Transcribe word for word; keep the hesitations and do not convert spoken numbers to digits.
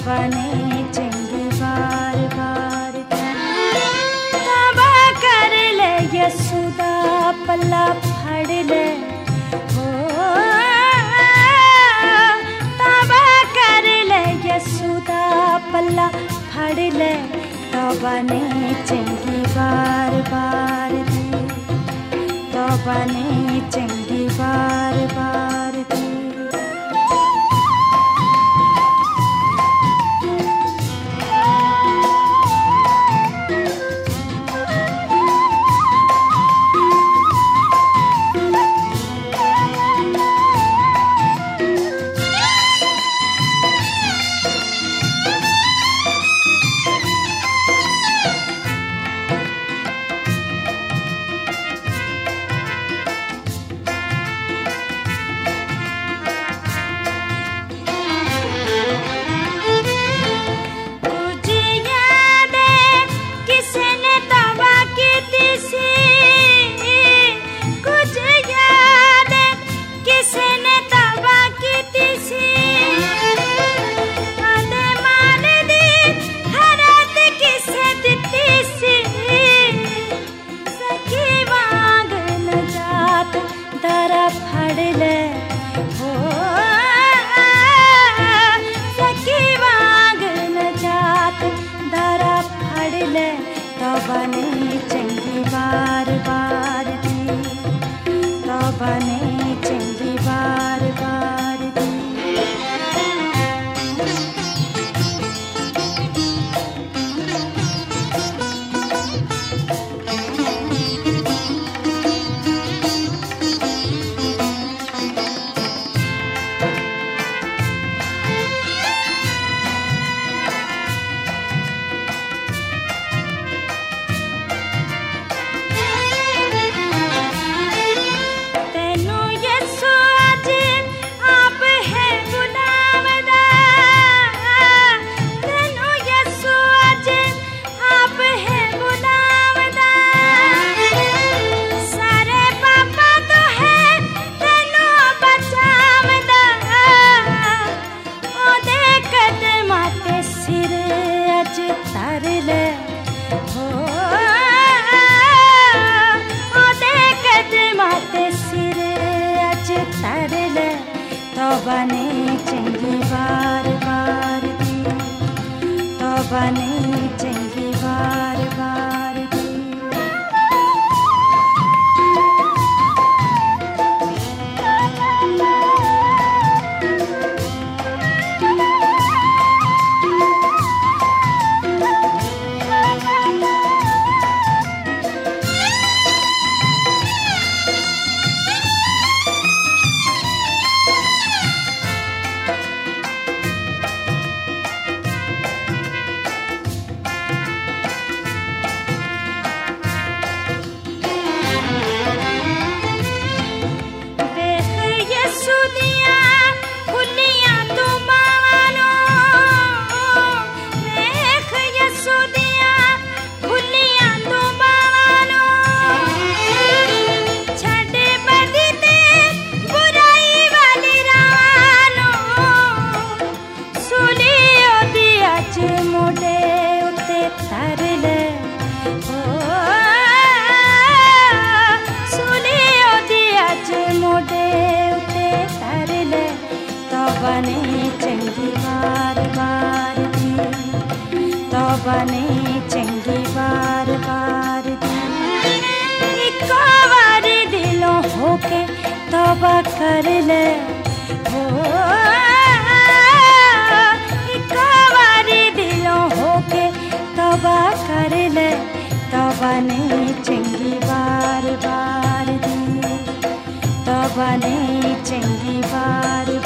बने चंगी बार बार तबा कर ले यसुदा पल्ला फड़ ले हो तबा कर ले यसुदा पल्ला फड़ ले तो बने चंगी बार बार तो बने चंगी बार बार बने चंगी बार बार दी तो बने चंगी बार बार दी तो बने चंगी बार बार दी तो बने चंगी बार बार दी बने चंगी बार बार दी तो बने चंगी बार बार दी एक बार दिलों होके तौबा कर ले हो एक बार दिलों होके तौबा कर ले तो बने चंगी बार बार दी तो बने चंगी बार